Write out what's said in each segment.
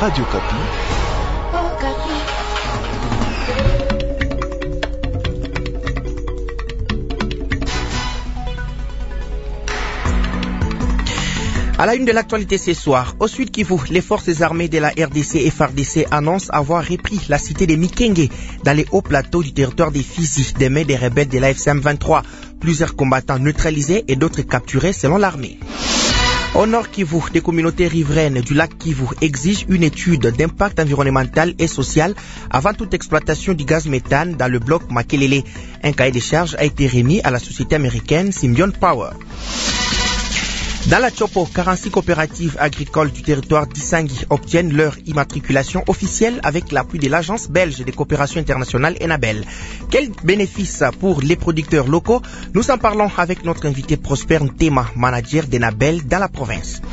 Radio Kapi. À la une de l'actualité ce soir, au Sud Kivu, les forces armées de la RDC et FARDC annoncent avoir repris la cité de Mikenge dans les hauts plateaux du territoire des Fizi, des mains des rebelles de la FCM23. Plusieurs combattants neutralisés et d'autres capturés selon l'armée. Au Nord Kivu, des communautés riveraines du lac Kivu exigent une étude d'impact environnemental et social avant toute exploitation du gaz méthane dans le bloc Makelele. Un cahier de charges a été remis à la société américaine Symbion Power. Dans la Tchopo, 46 coopératives agricoles du territoire d'Issangi obtiennent leur immatriculation officielle avec l'appui de l'Agence belge de coopération internationale Enabel. Quel bénéfice pour les producteurs locaux? Nous en parlons avec notre invité Prosper Ntema, manager d'Enabel dans la province.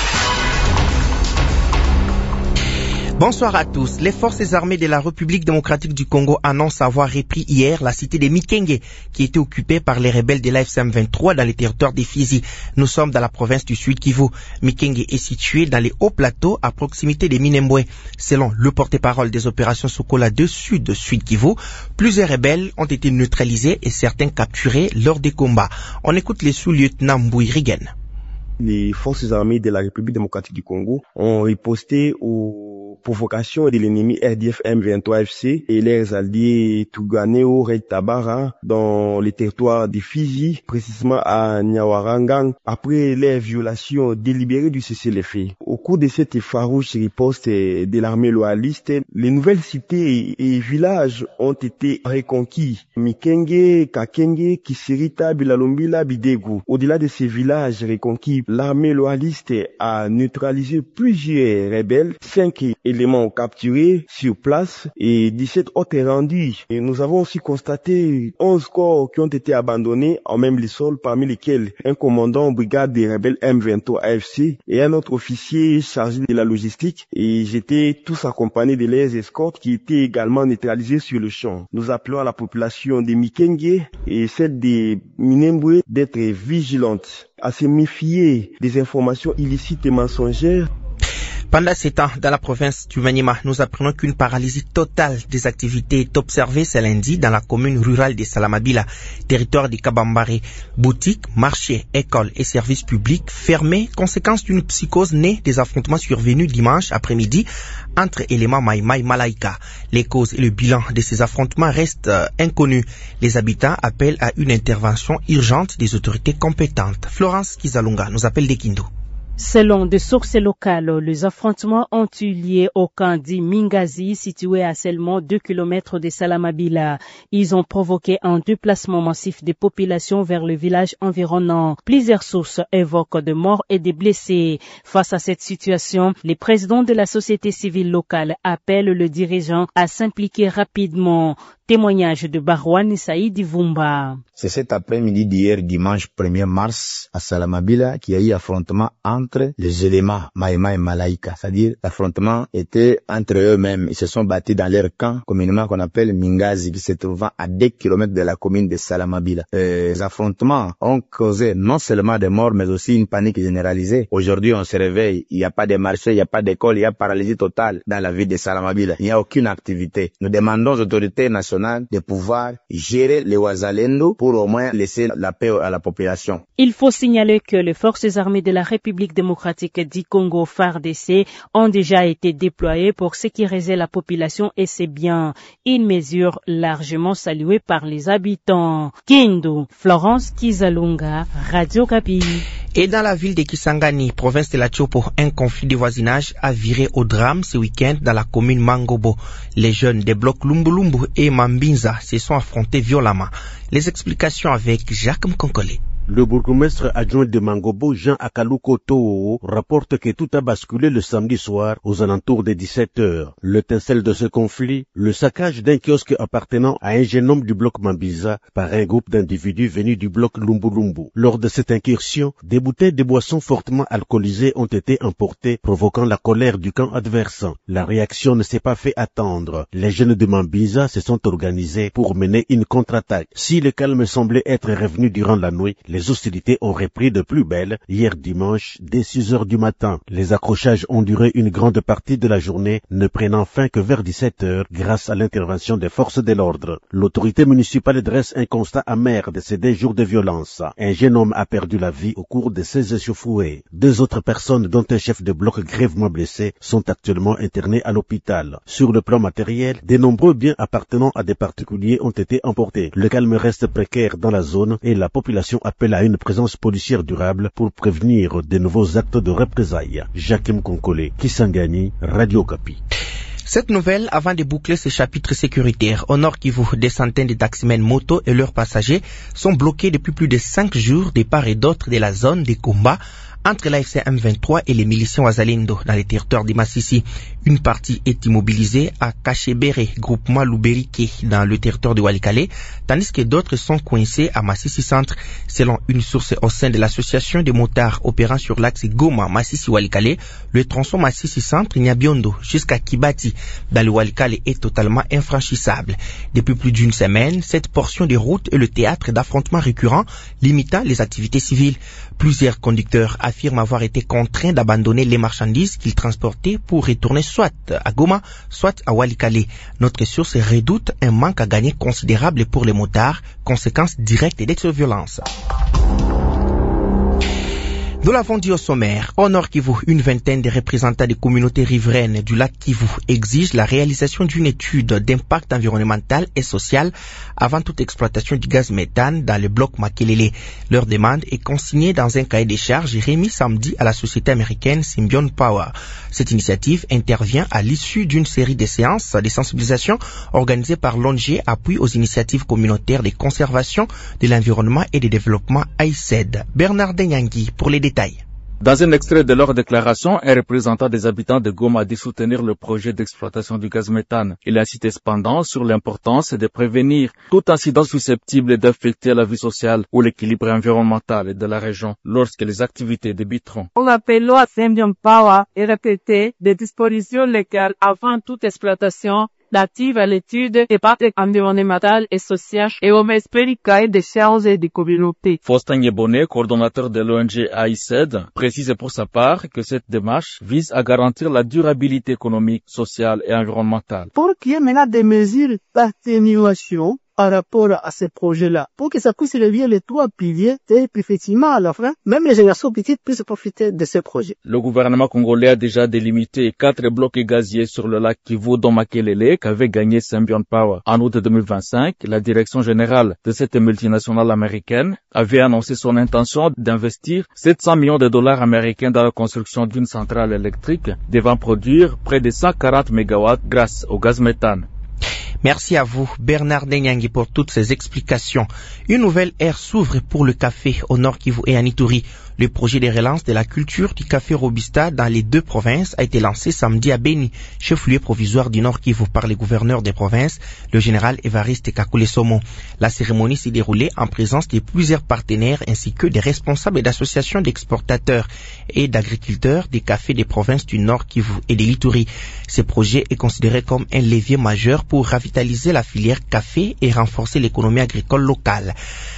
Bonsoir à tous. Les forces armées de la République démocratique du Congo annoncent avoir repris hier la cité de Mikenge qui était occupée par les rebelles de l'AFC-M23 dans les territoires des Fizi. Nous sommes dans la province du Sud Kivu. Mikenge est situé dans les hauts plateaux à proximité des Minembwe. Selon le porte-parole des opérations Sokola 2 Sud Kivu, plusieurs rebelles ont été neutralisés et certains capturés lors des combats. On écoute les sous-lieutenants Mbouy Rigen. Les forces armées de la République démocratique du Congo ont riposté aux provocations de l'ennemi RDF M23 FC et leurs alliés Touganeo, Red Tabara dans les territoires des Fizi, précisément à Nyawarangang, après les violations délibérées du cessez-le-feu. Au cours de cette farouche riposte de l'armée loyaliste, les nouvelles cités et villages ont été reconquis. Mikenge, Kakenge, Kisirita, Bilalombila, Bidegu. Au-delà de ces villages reconquis, l'armée loyaliste a neutralisé plusieurs rebelles, 5 éléments capturés sur place et 17 autres rendus. Et nous avons aussi constaté 11 corps qui ont été abandonnés en même les sols, parmi lesquels un commandant brigade des rebelles M23 AFC et un autre officier chargé de la logistique. Et j'étais tous accompagnés de leurs escortes qui étaient également neutralisés sur le champ. Nous appelons à la population de Mikenge et celle des Minembwe d'être vigilante, à se méfier des informations illicites et mensongères. Pendant ces temps, dans la province du Maniema, nous apprenons qu'une paralysie totale des activités est observée ce lundi dans la commune rurale de Salamabila, territoire de Kabambare. Boutiques, marchés, écoles et services publics fermés, conséquence d'une psychose née des affrontements survenus dimanche après-midi entre éléments Maïmaï Malaïka. Les causes et le bilan de ces affrontements restent inconnus. Les habitants appellent à une intervention urgente des autorités compétentes. Florence Kizalunga nous appelle de Kindu. Selon des sources locales, les affrontements ont eu lieu au camp dit Mingazi, situé à seulement 2 km de Salamabila. Ils ont provoqué un déplacement massif des populations vers le village environnant. Plusieurs sources évoquent des morts et des blessés. Face à cette situation, les présidents de la société civile locale appellent le dirigeant à s'impliquer rapidement. Témoignage de Barwan Saïd Vumba. C'est cet après-midi d'hier, dimanche 1er mars, à Salamabila, qu'il y a eu affrontement entre les éléments Maïma et Malaïka. C'est-à-dire, l'affrontement était entre eux-mêmes. Ils se sont battus dans leur camp, communément qu'on appelle Mingazi, qui se trouvant à 2 km de la commune de Salamabila. Les affrontements ont causé non seulement des morts, mais aussi une panique généralisée. Aujourd'hui, on se réveille, il n'y a pas de marché, il n'y a pas d'école, il y a paralysie totale dans la ville de Salamabila. Il n'y a aucune activité. Nous demandons aux autorités nationales de pouvoir gérer les Ouazalendo pour au moins laisser la paix à la population. Il faut signaler que les forces armées de la République démocratique du Congo FARDC ont déjà été déployées pour sécuriser la population et ses biens. Une mesure largement saluée par les habitants. Kindu, Florence Kizalunga, Radio Kapi. Et dans la ville de Kisangani, province de la Tchopo, un conflit de voisinage a viré au drame ce week-end dans la commune Mangobo. Les jeunes des blocs Lumbulumbu et Mambinza se sont affrontés violemment. Les explications avec Jacques Mkonkole. Le bourgmestre adjoint de Mangobo, Jean Akaluko Toho, rapporte que tout a basculé le samedi soir aux alentours des 17h. L'étincelle de ce conflit, le saccage d'un kiosque appartenant à un jeune homme du bloc Mambiza par un groupe d'individus venus du bloc Lumbulumbu. Lors de cette incursion, des bouteilles de boissons fortement alcoolisées ont été emportées, provoquant la colère du camp adverse. La réaction ne s'est pas fait attendre. Les jeunes de Mambiza se sont organisés pour mener une contre-attaque. Si le calme semblait être revenu durant la nuit, les les hostilités ont repris de plus belle hier dimanche dès 6 heures du matin. Les accrochages ont duré une grande partie de la journée, ne prenant fin que vers 17 heures grâce à l'intervention des forces de l'ordre. L'autorité municipale dresse un constat amer de ces 2 jours de violence. Un jeune homme a perdu la vie au cours de ces échauffourées. 2 autres personnes, dont un chef de bloc grièvement blessé, sont actuellement internées à l'hôpital. Sur le plan matériel, de nombreux biens appartenant à des particuliers ont été emportés. Le calme reste précaire dans la zone et la population appelle à une présence policière durable pour prévenir de nouveaux actes de représailles. Jacques Konkole, Kisangani, Radio Okapi. Cette nouvelle, avant de boucler ce chapitre sécuritaire, au Nord Kivu, des centaines de taximens moto et leurs passagers sont bloqués depuis plus de 5 jours de part et d'autre de la zone des combats entre l'AFC M23 et les miliciens Wazalendo dans les territoires de Massissi. Une partie est immobilisée à Kachebere, groupement Luberike, dans le territoire de Walikale, tandis que d'autres sont coincés à Massissi Centre. Selon une source au sein de l'association des motards opérant sur l'axe Goma-Massissi-Walikale, le tronçon Massissi Centre-Nyabiondo jusqu'à Kibati dans le Walikale est totalement infranchissable. Depuis plus d'une semaine, cette portion de route est le théâtre d'affrontements récurrents limitant les activités civiles. Plusieurs conducteurs affirment avoir été contraints d'abandonner les marchandises qu'ils transportaient pour retourner soit à Goma, soit à Walikale. Notre source redoute un manque à gagner considérable pour les motards, conséquence directe de cette violence. Nous l'avons dit au sommaire, au Nord Kivu, une vingtaine de représentants des communautés riveraines du lac Kivu exigent la réalisation d'une étude d'impact environnemental et social avant toute exploitation du gaz méthane dans le bloc Makelele. Leur demande est consignée dans un cahier des charges remis samedi à la société américaine Symbion Power. Cette initiative intervient à l'issue d'une série de séances de sensibilisation organisées par l'ONG appui aux initiatives communautaires de conservation de l'environnement et de développement AICED. Bernard Denyangui pour les détails. Dans un extrait de leur déclaration, un représentant des habitants de Goma a dit soutenir le projet d'exploitation du gaz méthane. Il a insisté cependant sur l'importance de prévenir tout incident susceptible d'affecter la vie sociale ou l'équilibre environnemental de la région lorsque les activités débuteront. On appelle à Symbion Power et répéter des dispositions légales avant toute exploitation relative à l'étude des impacts environnemental et social et au respect cahier des charges des communautés. Faustin Yebonné, coordonnateur de l'ONG AICED, précise pour sa part que cette démarche vise à garantir la durabilité économique, sociale et environnementale. Pour qu'il y ait maintenant des mesures d'atténuation par rapport à ces projets-là, pour que ça puisse revenir les 3 piliers, et puis effectivement, à la fin, même les générations petites puissent profiter de ces projets. Le gouvernement congolais a déjà délimité 4 blocs gaziers sur le lac Kivu, dont Makelele, qu'avait gagné Symbion Power. En août 2025, la direction générale de cette multinationale américaine avait annoncé son intention d'investir 700 millions de dollars américains dans la construction d'une centrale électrique devant produire près de 140 MW grâce au gaz méthane. Merci à vous, Bernard Denyangui, pour toutes ces explications. Une nouvelle ère s'ouvre pour le café au Nord Kivu et à Ituri. Le projet de relance de la culture du café Robusta dans les 2 provinces a été lancé samedi à Beni, chef-lieu provisoire du Nord Kivu, par le gouverneur des provinces, le général Évariste Kakule Somo. La cérémonie s'est déroulée en présence de plusieurs partenaires ainsi que des responsables d'associations d'exportateurs et d'agriculteurs des cafés des provinces du Nord Kivu et de l'Ituri. Ce projet est considéré comme un levier majeur pour revitaliser la filière café et renforcer l'économie agricole locale.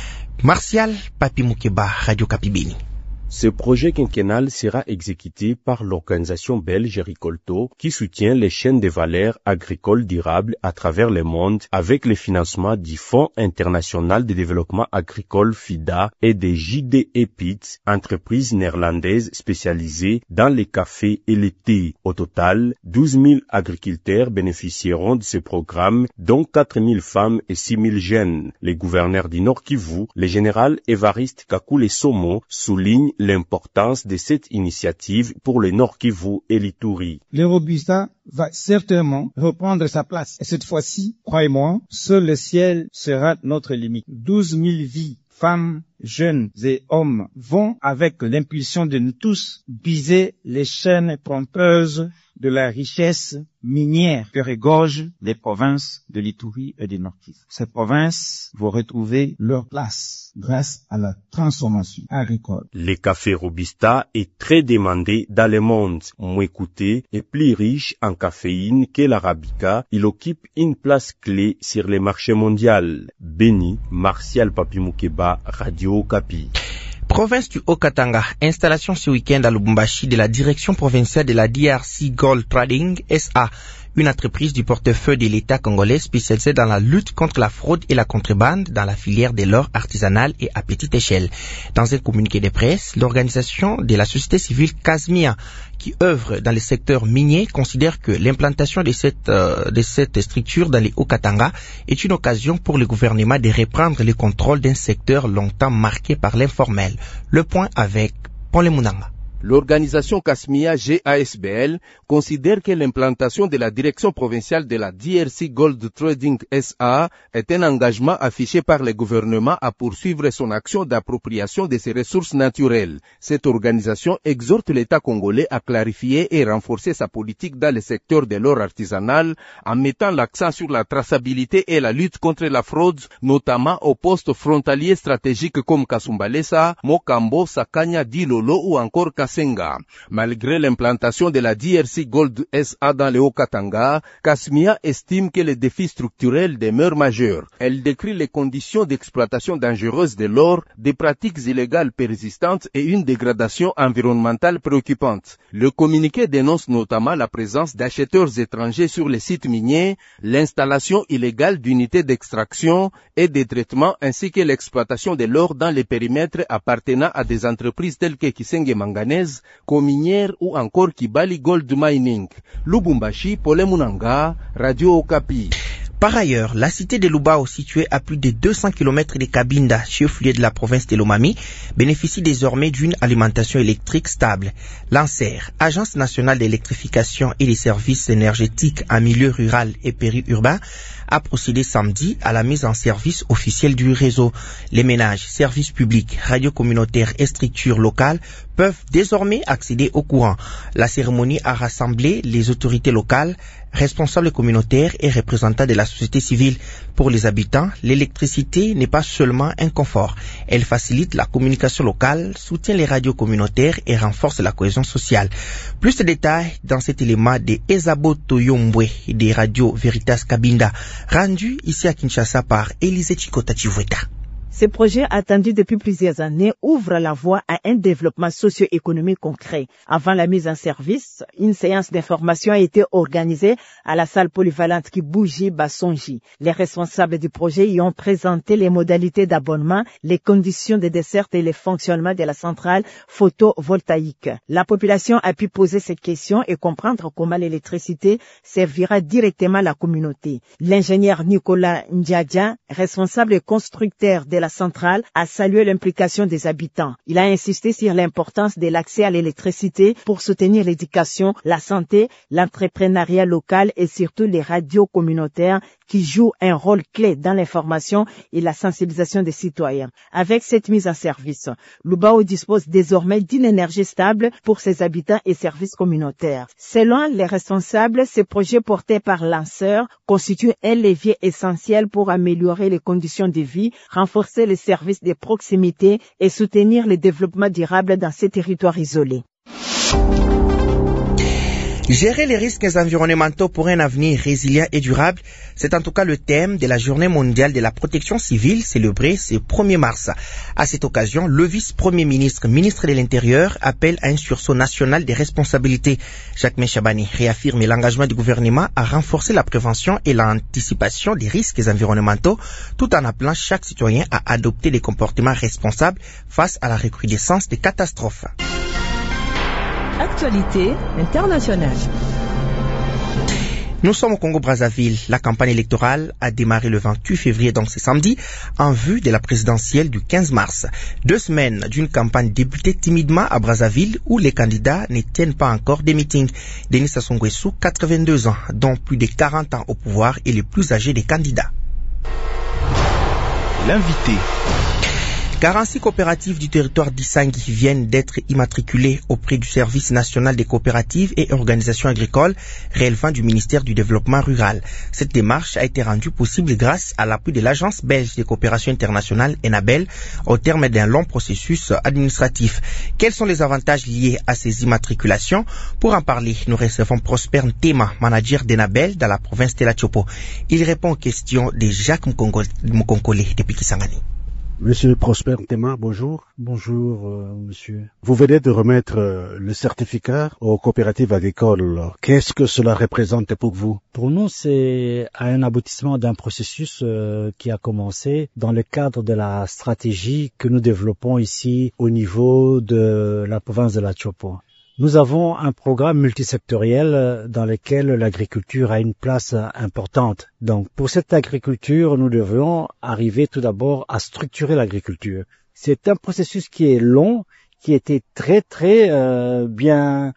Martial Papi Moukeba, Radio Okapi Beni. Ce projet quinquennal sera exécuté par l'organisation belge Ricolto qui soutient les chaînes de valeur agricoles durables à travers le monde avec le financement du Fonds international de développement agricole FIDA et de JDE-PIT, entreprise néerlandaise spécialisée dans les cafés et les thés. Au total, 12 000 agriculteurs bénéficieront de ce programme, dont 4 000 femmes et 6 000 jeunes. Le gouverneur du Nord Kivu, le général Évariste Kakule Somo, souligne l'importance de cette initiative pour le Nord Kivu et l'Ituri. Le Robusta va certainement reprendre sa place. Et cette fois-ci, croyez-moi, seul le ciel sera notre limite. 12 000 vies, femmes, jeunes et hommes, vont avec l'impulsion de nous tous briser les chaînes trompeuses de la richesse minière que regorgent les provinces de l'Ituri et du Nord-Kivu. Ces provinces vont retrouver leur place grâce à la transformation agricole. Le café Robusta est très demandé dans le monde. Moins coûteux et plus riche en caféine que l'Arabica, il occupe une place clé sur le marché mondial. Béni, Martial Papimoukeba, Radio Okapi. Province du Haut-Katanga, installation ce week-end à Lubumbashi de la direction provinciale de la DRC Gold Trading SA, une entreprise du portefeuille de l'État congolais spécialisée dans la lutte contre la fraude et la contrebande dans la filière de l'or artisanal et à petite échelle. Dans un communiqué de presse, l'organisation de la société civile Kasmia, qui œuvre dans le secteur minier, considère que l'implantation de cette structure dans les Haut-Katanga est une occasion pour le gouvernement de reprendre le contrôle d'un secteur longtemps marqué par l'informel. Le point avec Paul Munanga. L'organisation Kasmia GASBL considère que l'implantation de la direction provinciale de la DRC Gold Trading SA est un engagement affiché par le gouvernement à poursuivre son action d'appropriation de ses ressources naturelles. Cette organisation exhorte l'État congolais à clarifier et renforcer sa politique dans le secteur de l'or artisanal en mettant l'accent sur la traçabilité et la lutte contre la fraude, notamment aux postes frontaliers stratégiques comme Kasumbalesa, Mokambo, Sakanya, Dilolo ou encore Senga. Malgré l'implantation de la DRC Gold SA dans le Haut-Katanga, Kasmia estime que les défis structurels demeurent majeurs. Elle décrit les conditions d'exploitation dangereuse de l'or, des pratiques illégales persistantes et une dégradation environnementale préoccupante. Le communiqué dénonce notamment la présence d'acheteurs étrangers sur les sites miniers, l'installation illégale d'unités d'extraction et de traitement ainsi que l'exploitation de l'or dans les périmètres appartenant à des entreprises telles que Kisenge Manganese, Cominière ou encore Kibali Gold Mining. Lubumbashi, Paul Munanga, Radio Okapi. Par ailleurs, la cité de Lubao, située à plus de 200 km de Kabinda, chef-lieu de la province de Lomami, bénéficie désormais d'une alimentation électrique stable. L'ANSER, Agence nationale d'électrification et des services énergétiques en milieu rural et périurbain, a procédé samedi à la mise en service officielle du réseau. Les ménages, services publics, radios communautaires et structures locales peuvent désormais accéder au courant. La cérémonie a rassemblé les autorités locales, responsables communautaires et représentants de la société civile. Pour les habitants, l'électricité n'est pas seulement un confort. Elle facilite la communication locale, soutient les radios communautaires et renforce la cohésion sociale. Plus de détails dans cet élément de Ezabo Toyombwe des radios Veritas Kabinda, rendu ici à Kinshasa par Élisée Chikota Chivweta. Ce projet attendu depuis plusieurs années ouvre la voie à un développement socio-économique concret. Avant la mise en service, une séance d'information a été organisée à la salle polyvalente Kibuji Basonji. Les responsables du projet y ont présenté les modalités d'abonnement, les conditions de desserte et le fonctionnement de la centrale photovoltaïque. La population a pu poser ces questions et comprendre comment l'électricité servira directement la communauté. L'ingénieur Nicolas Ndjadja, responsable et constructeur de la centrale, a salué l'implication des habitants. Il a insisté sur l'importance de l'accès à l'électricité pour soutenir l'éducation, la santé, l'entrepreneuriat local et surtout les radios communautaires qui jouent un rôle clé dans l'information et la sensibilisation des citoyens. Avec cette mise en service, Lubao dispose désormais d'une énergie stable pour ses habitants et services communautaires. Selon les responsables, ce projet porté par lanceur constitue un levier essentiel pour améliorer les conditions de vie, renforcer les services de proximité et soutenir le développement durable dans ces territoires isolés. Gérer les risques environnementaux pour un avenir résilient et durable, c'est en tout cas le thème de la Journée mondiale de la protection civile célébrée ce 1er mars. À cette occasion, le vice-premier ministre, ministre de l'Intérieur, appelle à un sursaut national des responsabilités. Jacques Chabani réaffirme l'engagement du gouvernement à renforcer la prévention et l'anticipation des risques environnementaux, tout en appelant chaque citoyen à adopter des comportements responsables face à la recrudescence des catastrophes. Actualité internationale. Nous sommes au Congo-Brazzaville. La campagne électorale a démarré le 28 février, donc c'est samedi, en vue de la présidentielle du 15 mars. 2 semaines d'une campagne débutée timidement à Brazzaville où les candidats ne tiennent pas encore des meetings. Denis Sassou Nguesso, 82 ans, dont plus de 40 ans au pouvoir, est le plus âgé des candidats. L'invité. 46 coopératives du territoire d'Issangui viennent d'être immatriculées auprès du Service national des coopératives et organisations agricoles relevant du ministère du Développement rural. Cette démarche a été rendue possible grâce à l'appui de l'Agence belge des coopérations internationales ENABEL au terme d'un long processus administratif. Quels sont les avantages liés à ces immatriculations? Pour en parler, nous recevons Prosper Ntema, manager d'ENABEL dans la province de la Tchopo. Il répond aux questions de Jacques Mukonkole depuis Kisangani. Monsieur Prosper Ntema, bonjour. Bonjour, monsieur. Vous venez de remettre le certificat aux coopératives agricoles. Qu'est-ce que cela représente pour vous? Pour nous, c'est un aboutissement d'un processus qui a commencé dans le cadre de la stratégie que nous développons ici au niveau de la province de la Tchopo. Nous avons un programme multisectoriel dans lequel l'agriculture a une place importante. Donc, pour cette agriculture, nous devons arriver tout d'abord à structurer l'agriculture. C'est un processus qui est long, qui a été très bien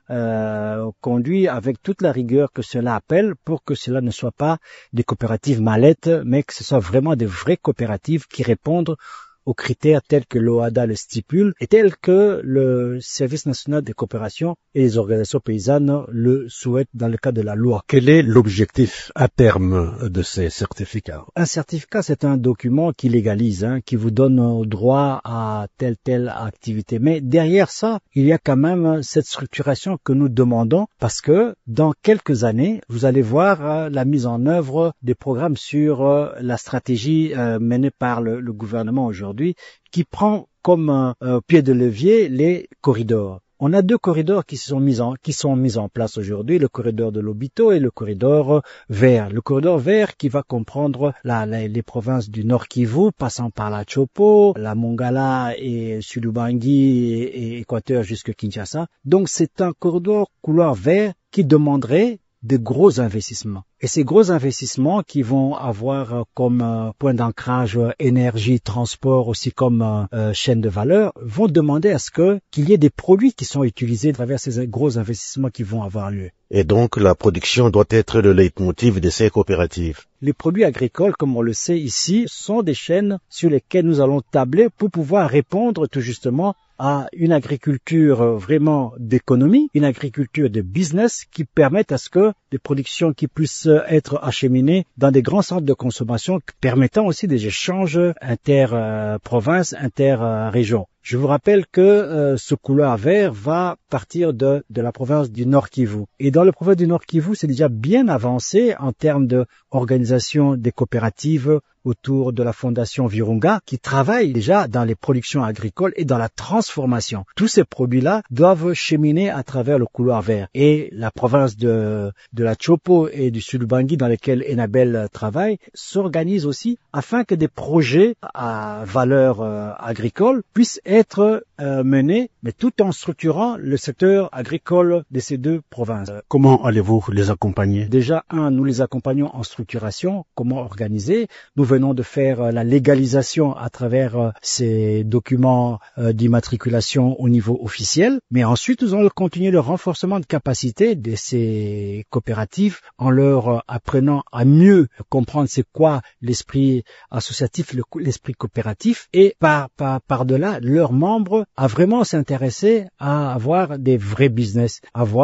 conduit avec toute la rigueur que cela appelle pour que cela ne soit pas des coopératives mallettes, mais que ce soit vraiment des vraies coopératives qui répondent aux critères tels que l'OHADA le stipule et tels que le Service national des coopérations et les organisations paysannes le souhaitent dans le cadre de la loi. Quel est l'objectif à terme de ces certificats? Un certificat, c'est un document qui légalise, qui vous donne droit à telle activité. Mais derrière ça, il y a quand même cette structuration que nous demandons parce que dans quelques années, vous allez voir la mise en œuvre des programmes sur la stratégie menée par le gouvernement aujourd'hui, qui prend comme pied de levier les corridors. On a 2 corridors qui sont mis en place aujourd'hui, le corridor de Lobito et le corridor vert. Le corridor vert qui va comprendre les provinces du Nord Kivu, passant par la Tchopo, la Mongala et Sud-Ubangi et Équateur jusqu'à Kinshasa. Donc c'est un corridor couloir vert qui demanderait de gros investissements. Et ces gros investissements qui vont avoir comme point d'ancrage énergie, transport, aussi comme chaîne de valeur, vont demander à ce qu'il y ait des produits qui sont utilisés à travers ces gros investissements qui vont avoir lieu. Et donc la production doit être le leitmotiv de ces coopératives. Les produits agricoles, comme on le sait ici, sont des chaînes sur lesquelles nous allons tabler pour pouvoir répondre tout justement à une agriculture vraiment d'économie, une agriculture de business qui permette à ce que des productions qui puissent être acheminées dans des grands centres de consommation permettant aussi des échanges inter-provinces, inter-régions. Je vous rappelle que ce couloir vert va partir de la province du Nord Kivu. Et dans la province du Nord Kivu, c'est déjà bien avancé en termes d'organisation des coopératives autour de la fondation Virunga qui travaille déjà dans les productions agricoles et dans la transformation. Tous ces produits-là doivent cheminer à travers le couloir vert. Et la province de la Tchopo et du Sud-Ubangi dans lesquels ENABEL travaille s'organise aussi afin que des projets à valeur agricole puissent être menés, mais tout en structurant le secteur agricole de ces 2 provinces. Comment allez-vous les accompagner? Déjà, nous les accompagnons en structuration, comment organiser. Nous venons de faire la légalisation à travers ces documents d'immatriculation au niveau officiel, mais ensuite nous allons continuer le renforcement de capacité de ces coopératives en leur apprenant à mieux comprendre c'est quoi l'esprit associatif, l'esprit coopératif, et par-delà, leurs membres à vraiment s'intéresser à avoir des vrais business,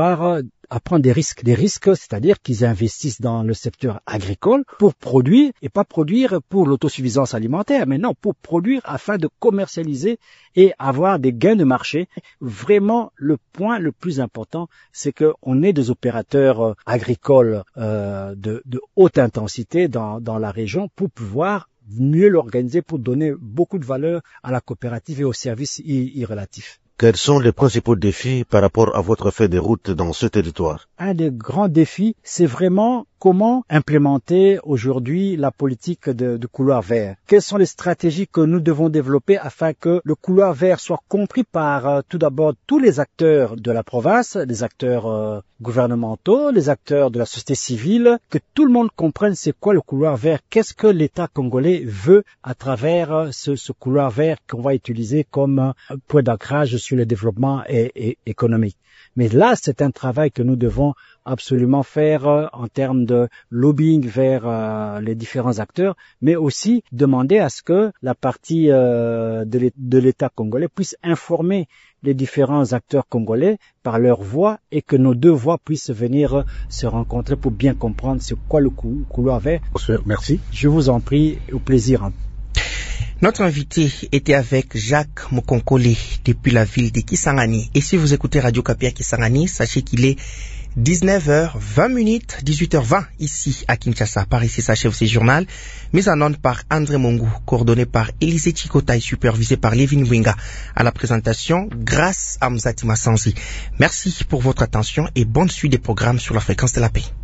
à prendre des risques, c'est-à-dire qu'ils investissent dans le secteur agricole pour produire, et pas produire pour l'autosuffisance alimentaire, mais non, pour produire afin de commercialiser et avoir des gains de marché. Vraiment, le point le plus important, c'est qu'on est des opérateurs agricoles de haute intensité dans la région pour pouvoir mieux l'organiser, pour donner beaucoup de valeur à la coopérative et aux services y relatifs. Quels sont les principaux défis par rapport à votre feuille de route dans ce territoire? Un des grands défis, c'est vraiment comment implémenter aujourd'hui la politique de couloir vert. Quelles sont les stratégies que nous devons développer afin que le couloir vert soit compris par tout d'abord tous les acteurs de la province, les acteurs gouvernementaux, les acteurs de la société civile, que tout le monde comprenne c'est quoi le couloir vert, qu'est-ce que l'État congolais veut à travers ce couloir vert qu'on va utiliser comme point d'ancrage sur le développement économique. Mais là, c'est un travail que nous devons absolument faire en termes de lobbying vers les différents acteurs, mais aussi demander à ce que la partie de l'État congolais puisse informer les différents acteurs congolais par leur voix et que nos deux voix puissent venir se rencontrer pour bien comprendre c'est quoi le couloir vert. Merci. Je vous en prie, au plaisir. Notre invité était avec Jacques Mokonkole depuis la ville de Kisangani. Et si vous écoutez Radio Kapi à Kisangani, sachez qu'il est 19h20, 18h20 ici à Kinshasa. Par ici s'achève ce journal, mis en onde par André Mongou, coordonné par Élisée Chikota et supervisé par Lévin Winga. À la présentation, grâce à Mzati Massanzi. Merci pour votre attention et bonne suite des programmes sur la fréquence de la paix.